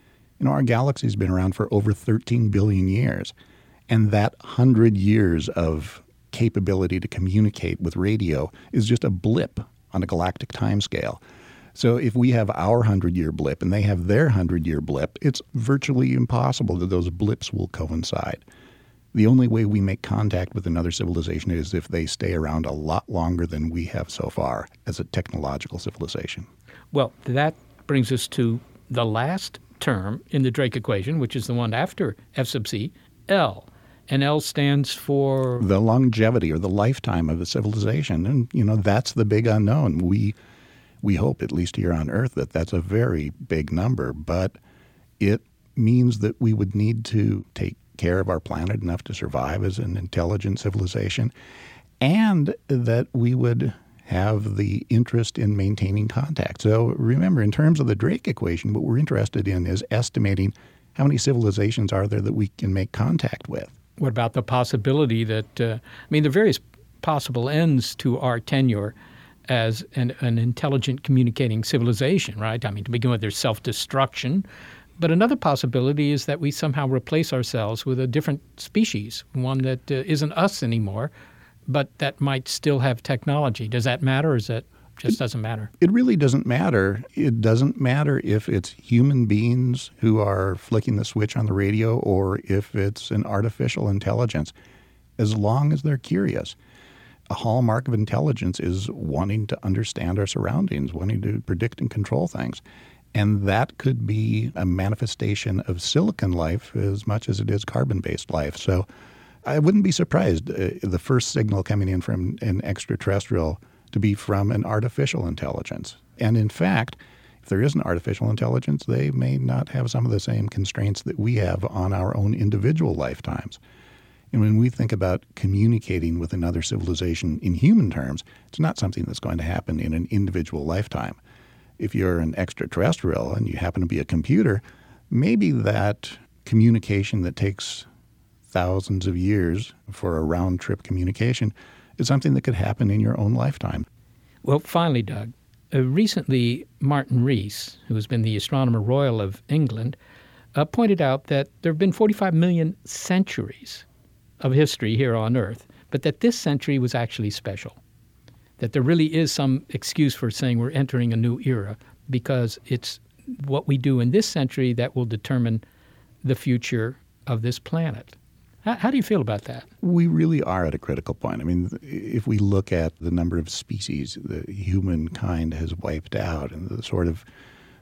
Our galaxy's been around for over 13 billion years, and that 100 years of capability to communicate with radio is just a blip on a galactic timescale. So if we have our 100-year blip and they have their 100-year blip, it's virtually impossible that those blips will coincide. The only way we make contact with another civilization is if they stay around a lot longer than we have so far as a technological civilization. Well, that brings us to the last term in the Drake equation, which is the one after F sub C, L. And L stands for? The longevity or the lifetime of a civilization. And, that's the big unknown. We hope, at least here on Earth, that that's a very big number. But it means that we would need to take care of our planet enough to survive as an intelligent civilization, and that we would have the interest in maintaining contact. So remember, in terms of the Drake equation, what we're interested in is estimating how many civilizations are there that we can make contact with. What about the possibility that, there are various possible ends to our tenure as an intelligent communicating civilization, right? To begin with, there's self-destruction. But another possibility is that we somehow replace ourselves with a different species, one that isn't us anymore, but that might still have technology. Does that matter, or is that just doesn't matter? It really doesn't matter. It doesn't matter if it's human beings who are flicking the switch on the radio or if it's an artificial intelligence, as long as they're curious. A hallmark of intelligence is wanting to understand our surroundings, wanting to predict and control things. And that could be a manifestation of silicon life as much as it is carbon-based life. So I wouldn't be surprised the first signal coming in from an extraterrestrial to be from an artificial intelligence. And in fact, if there is an artificial intelligence, they may not have some of the same constraints that we have on our own individual lifetimes. And when we think about communicating with another civilization in human terms, it's not something that's going to happen in an individual lifetime. If you're an extraterrestrial and you happen to be a computer, maybe that communication that takes thousands of years for a round-trip communication is something that could happen in your own lifetime. Well, finally, Doug, recently Martin Rees, who has been the Astronomer Royal of England, pointed out that there have been 45 million centuries of history here on Earth, but that this century was actually special, that there really is some excuse for saying we're entering a new era because it's what we do in this century that will determine the future of this planet. How do you feel about that? We really are at a critical point. I mean, if we look at the number of species that humankind has wiped out and the sort of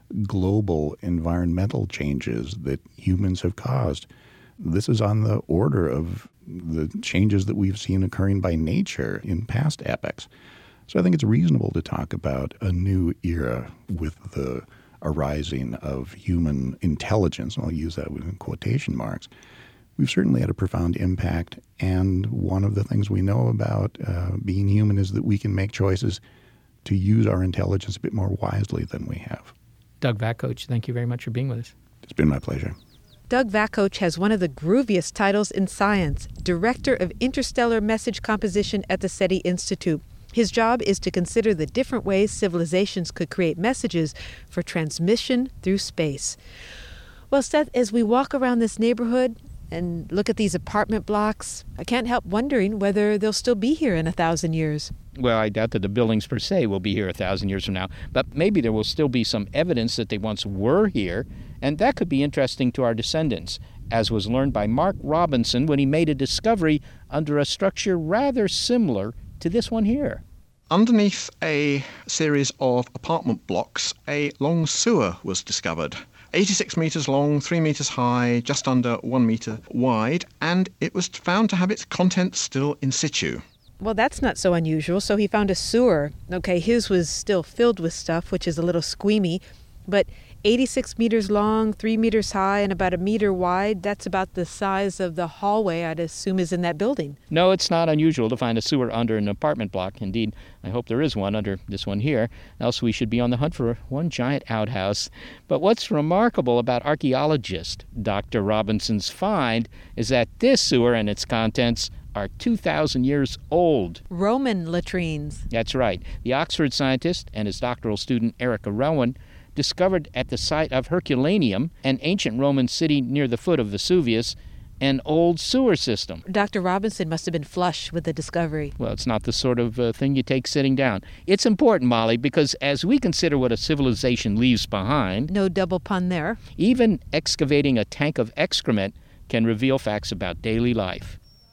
global environmental changes that humans have caused, this is on the order of the changes that we've seen occurring by nature in past epochs. So I think it's reasonable to talk about a new era with the arising of human intelligence, and I'll use that in quotation marks. We've certainly had a profound impact, and one of the things we know about being human is that we can make choices to use our intelligence a bit more wisely than we have. Doug Vakoch, thank you very much for being with us. It's been my pleasure. Doug Vakoch has one of the grooviest titles in science, Director of Interstellar Message Composition at the SETI Institute. His job is to consider the different ways civilizations could create messages for transmission through space. Well, Seth, as we walk around this neighborhood and look at these apartment blocks, I can't help wondering whether they'll still be here in 1,000 years. Well, I doubt that the buildings per se will be here 1,000 years from now, but maybe there will still be some evidence that they once were here, and that could be interesting to our descendants, as was learned by Mark Robinson when he made a discovery under a structure rather similar to this one here. Underneath a series of apartment blocks, a long sewer was discovered. 86 metres long, 3 metres high, just under 1 metre wide, and it was found to have its contents still in situ. Well, that's not so unusual. So he found a sewer. Okay, his was still filled with stuff, which is a little squeamy, but 86 meters long, 3 meters high, and about 1 meter wide, that's about the size of the hallway I'd assume is in that building. No, it's not unusual to find a sewer under an apartment block. Indeed, I hope there is one under this one here, else we should be on the hunt for one giant outhouse. But what's remarkable about archaeologist Dr. Robinson's find is that this sewer and its contents are 2,000 years old. Roman latrines. That's right. The Oxford scientist and his doctoral student Erica Rowan discovered at the site of Herculaneum, an ancient Roman city near the foot of Vesuvius, an old sewer system. Dr. Robinson must have been flush with the discovery. Well, it's not the sort of thing you take sitting down. It's important, Molly, because as we consider what a civilization leaves behind... No double pun there. Even excavating a tank of excrement can reveal facts about daily life.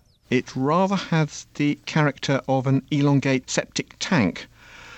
It rather has the character of an elongate septic tank.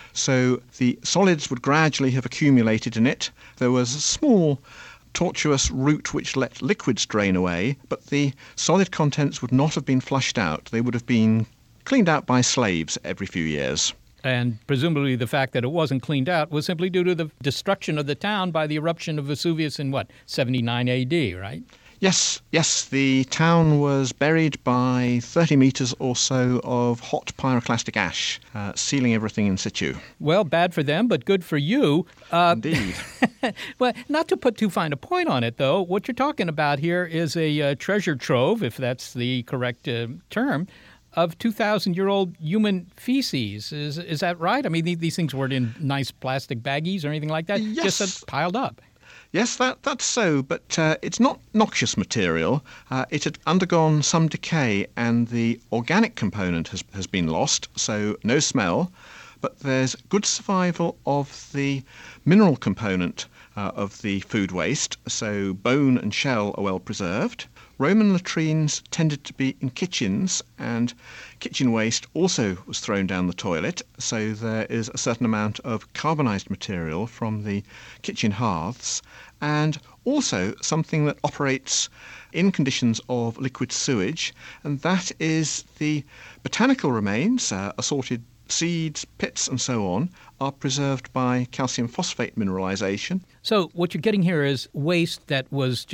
So the solids would gradually have accumulated in it. There was a small tortuous route which let liquids drain away, but the solid contents would not have been flushed out. They would have been cleaned out by slaves every few years. And presumably the fact that it wasn't cleaned out was simply due to the destruction of the town by the eruption of Vesuvius in, 79 A.D., right? Yes, the town was buried by 30 metres or so of hot pyroclastic ash, sealing everything in situ. Well, bad for them, but good for you. Indeed. Well, not to put too fine a point on it, though, what you're talking about here is a treasure trove, if that's the correct term, of 2,000-year-old human feces. Is that right? I mean, these things weren't in nice plastic baggies or anything like that? Yes. Just piled up. Yes, that's so, but it's not noxious material. It had undergone some decay, and the organic component has been lost, so no smell. But there's good survival of the mineral component of the food waste, so bone and shell are well preserved. Roman latrines tended to be in kitchens, and kitchen waste also was thrown down the toilet, so there is a certain amount of carbonised material from the kitchen hearths, and also something that operates in conditions of liquid sewage, and that is the botanical remains, assorted seeds, pits and so on, are preserved by calcium phosphate mineralisation. So what you're getting here is waste that was just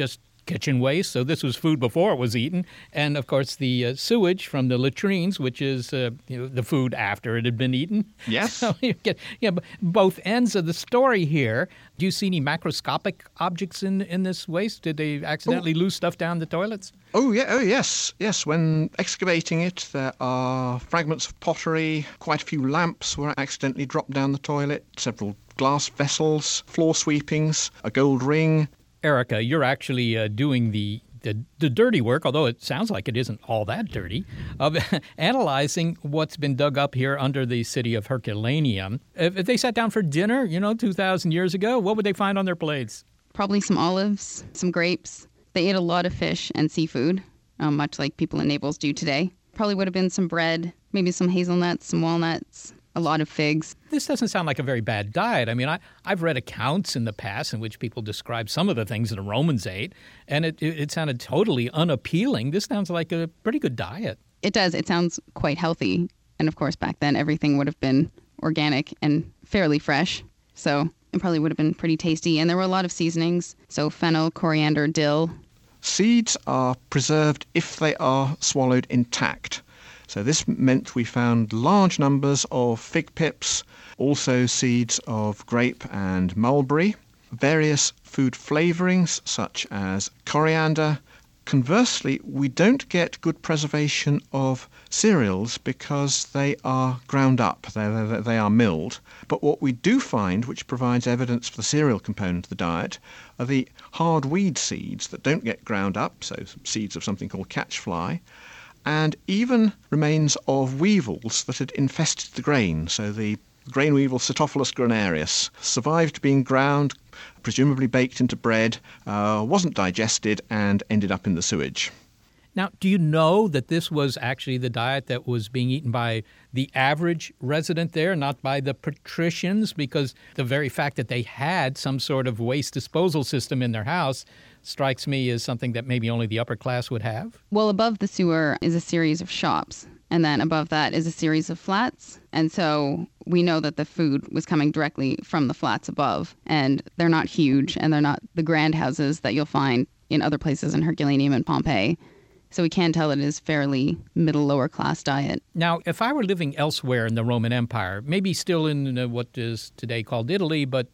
kitchen waste, so this was food before it was eaten. And, of course, the sewage from the latrines, which is the food after it had been eaten. Yes. So you get both ends of the story here. Do you see any macroscopic objects in this waste? Did they accidentally lose stuff down the toilets? Oh, yes. When excavating it, there are fragments of pottery, quite a few lamps were accidentally dropped down the toilet, several glass vessels, floor sweepings, a gold ring. Erica, you're actually doing the dirty work, although it sounds like it isn't all that dirty, of analyzing what's been dug up here under the city of Herculaneum. If they sat down for dinner, 2,000 years ago, what would they find on their plates? Probably some olives, some grapes. They ate a lot of fish and seafood, much like people in Naples do today. Probably would have been some bread, maybe some hazelnuts, some walnuts, a lot of figs. This doesn't sound like a very bad diet. I mean, I've read accounts in the past in which people describe some of the things that the Romans ate, and it sounded totally unappealing. This sounds like a pretty good diet. It does. It sounds quite healthy. And of course, back then, everything would have been organic and fairly fresh. So it probably would have been pretty tasty. And there were a lot of seasonings. So fennel, coriander, dill. Seeds are preserved if they are swallowed intact. So this meant we found large numbers of fig pips, also seeds of grape and mulberry, various food flavourings such as coriander. Conversely, we don't get good preservation of cereals because they are ground up, they are milled. But what we do find, which provides evidence for the cereal component of the diet, are the hard weed seeds that don't get ground up, so seeds of something called catchfly, and even remains of weevils that had infested the grain. So the grain weevil Cytophilus granarius survived being ground, presumably baked into bread, wasn't digested, and ended up in the sewage. Now, do you know that this was actually the diet that was being eaten by the average resident there, not by the patricians? Because the very fact that they had some sort of waste disposal system in their house strikes me as something that maybe only the upper class would have. Well, above the sewer is a series of shops, and then above that is a series of flats. And so we know that the food was coming directly from the flats above, and they're not huge, and they're not the grand houses that you'll find in other places in Herculaneum and Pompeii. So we can tell it is fairly middle, lower class diet. Now, if I were living elsewhere in the Roman Empire, maybe still in what is today called Italy, but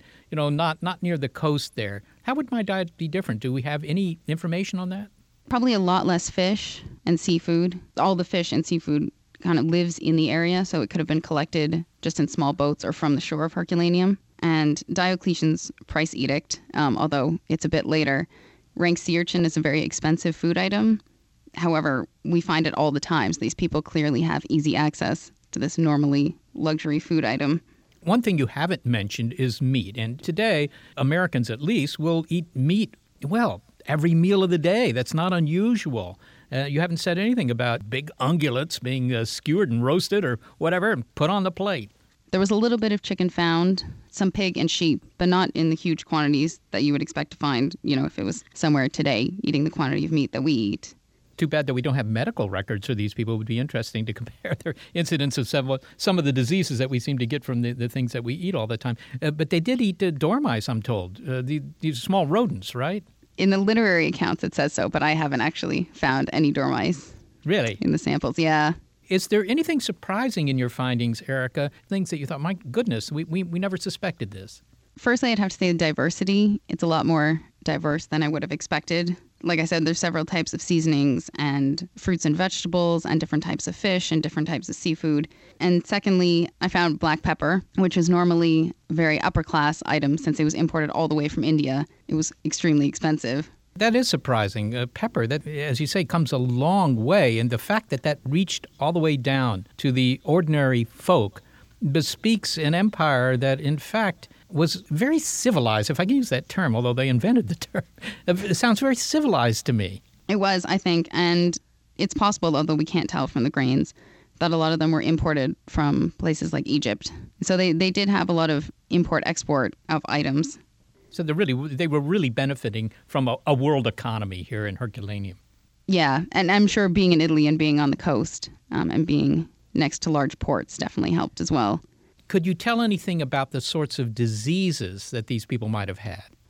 not near the coast there, how would my diet be different? Do we have any information on that? Probably a lot less fish and seafood. All the fish and seafood kind of lives in the area, so it could have been collected just in small boats or from the shore of Herculaneum. And Diocletian's price edict, although it's a bit later, ranks sea urchin as a very expensive food item. However, we find it all the time. So these people clearly have easy access to this normally luxury food item. One thing you haven't mentioned is meat. And today, Americans at least will eat meat, every meal of the day. That's not unusual. You haven't said anything about big ungulates being skewered and roasted or whatever and put on the plate. There was a little bit of chicken found, some pig and sheep, but not in the huge quantities that you would expect to find, if it was somewhere today eating the quantity of meat that we eat. Too bad that we don't have medical records for these people. It would be interesting to compare their incidence of some of the diseases that we seem to get from the things that we eat all the time. But they did eat dormice, I'm told, these small rodents, right? In the literary accounts it says so, but I haven't actually found any dormice. Really? In the samples, yeah. Is there anything surprising in your findings, Erica? Things that you thought, my goodness, we never suspected this? Firstly, I'd have to say the diversity. It's a lot more diverse than I would have expected. Like I said, there's several types of seasonings and fruits and vegetables and different types of fish and different types of seafood. And secondly, I found black pepper, which is normally a very upper class item since it was imported all the way from India. It was extremely expensive. That is surprising. Pepper, that, as you say, comes a long way. And the fact that reached all the way down to the ordinary folk bespeaks an empire that, in fact, was very civilized, if I can use that term, although they invented the term. It sounds very civilized to me. It was, I think, and it's possible, although we can't tell from the grains, that a lot of them were imported from places like Egypt. So they did have a lot of import-export of items. So they were really benefiting from a world economy here in Herculaneum. Yeah, and I'm sure being in Italy and being on the coast and being next to large ports definitely helped as well. Could you tell anything about the sorts of diseases that these people might have had?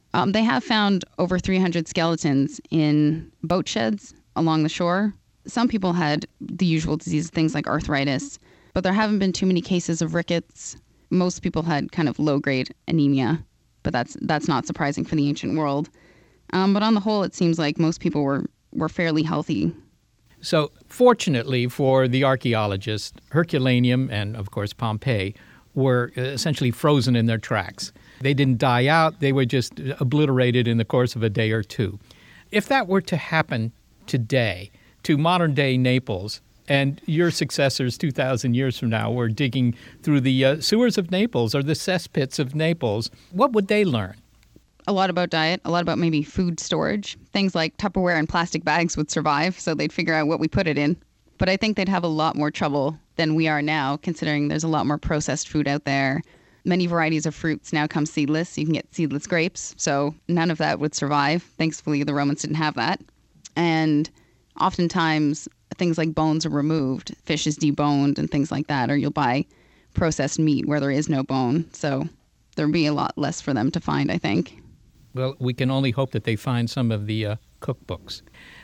They have found over 300 skeletons in boat sheds along the shore. Some people had the usual diseases, things like arthritis, but there haven't been too many cases of rickets. Most people had kind of low-grade anemia, but that's not surprising for the ancient world. But on the whole, it seems like most people were fairly healthy. So fortunately for the archaeologists, Herculaneum and, of course, Pompeii were essentially frozen in their tracks. They didn't die out. They were just obliterated in the course of a day or two. If that were to happen today to modern-day Naples, and your successors 2,000 years from now were digging through the sewers of Naples or the cesspits of Naples, what would they learn? A lot about diet, a lot about maybe food storage. Things like Tupperware and plastic bags would survive, so they'd figure out what we put it in. But I think they'd have a lot more trouble than we are now, considering there's a lot more processed food out there. Many varieties of fruits now come seedless. You can get seedless grapes, so none of that would survive. Thankfully, the Romans didn't have that. And oftentimes, things like bones are removed. Fish is deboned and things like that, or you'll buy processed meat where there is no bone. So there'd be a lot less for them to find, I think. Well, we can only hope that they find some of the cookbooks.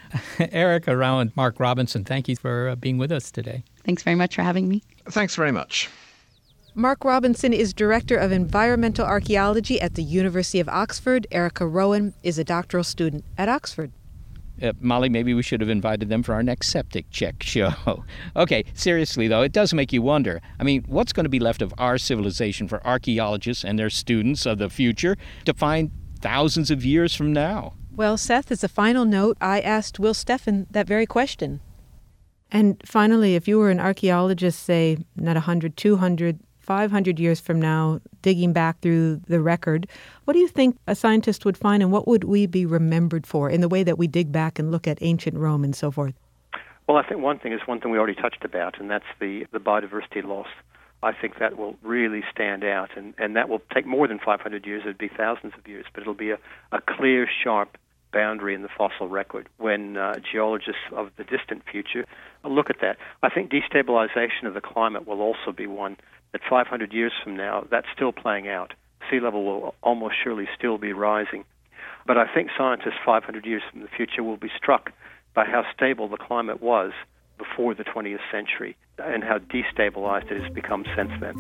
Erica Rao and Mark Robinson, thank you for being with us today. Thanks very much for having me. Thanks very much. Mark Robinson is Director of Environmental Archaeology at the University of Oxford. Erica Rowan is a doctoral student at Oxford. Molly, maybe we should have invited them for our next septic check show. Okay, seriously, though, it does make you wonder. I mean, what's going to be left of our civilization for archaeologists and their students of the future to find thousands of years from now? Well, Seth, as a final note, I asked Will Steffen that very question. And finally, if you were an archaeologist, say, not 100, 200, 500 years from now, digging back through the record, what do you think a scientist would find, and what would we be remembered for in the way that we dig back and look at ancient Rome and so forth? Well, I think one thing we already touched about, and that's the biodiversity loss. I think that will really stand out, and that will take more than 500 years. It would be thousands of years, but it'll be a clear, sharp boundary in the fossil record when geologists of the distant future look at that. I think destabilization of the climate will also be one that 500 years from now, that's still playing out. Sea level will almost surely still be rising. But I think scientists 500 years from the future will be struck by how stable the climate was before the 20th century and how destabilized it has become since then.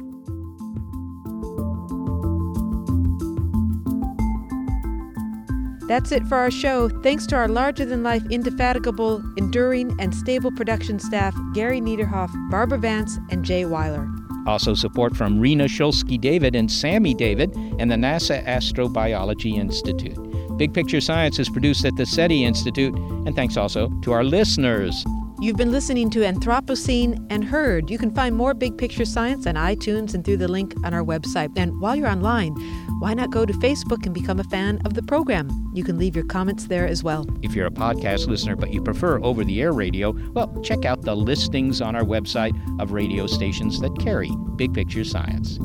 That's it for our show. Thanks to our larger-than-life, indefatigable, enduring, and stable production staff, Gary Niederhoff, Barbara Vance, and Jay Weiler. Also support from Rena Shulsky-David and Sammy David and the NASA Astrobiology Institute. Big Picture Science is produced at the SETI Institute, and thanks also to our listeners. You've been listening to Anthropocene and Heard. You can find more Big Picture Science on iTunes and through the link on our website. And while you're online, why not go to Facebook and become a fan of the program? You can leave your comments there as well. If you're a podcast listener but you prefer over-the-air radio, well, check out the listings on our website of radio stations that carry Big Picture Science.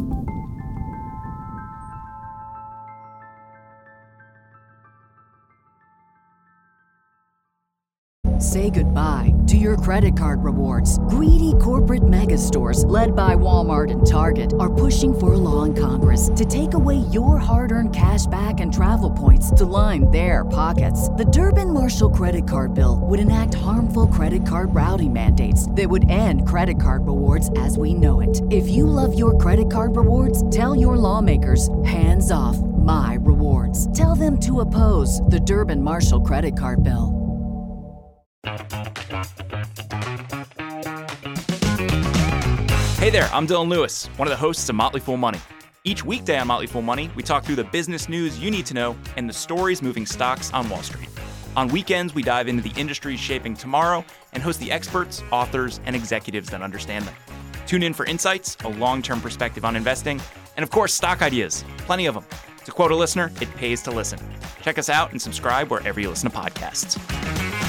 Say goodbye to your credit card rewards. Greedy corporate mega stores, led by Walmart and Target, are pushing for a law in Congress to take away your hard-earned cash back and travel points to line their pockets. The Durbin-Marshall credit card bill would enact harmful credit card routing mandates that would end credit card rewards as we know it. If you love your credit card rewards, tell your lawmakers, hands off my rewards. Tell them to oppose the Durbin-Marshall credit card bill. Hey there, I'm Dylan Lewis, one of the hosts of Motley Fool Money. Each weekday on Motley Fool Money, we talk through the business news you need to know and the stories moving stocks on Wall Street. On weekends, we dive into the industries shaping tomorrow and host the experts, authors, and executives that understand them. Tune in for insights, a long-term perspective on investing, and of course, stock ideas. Plenty of them. To quote a listener, it pays to listen. Check us out and subscribe wherever you listen to podcasts.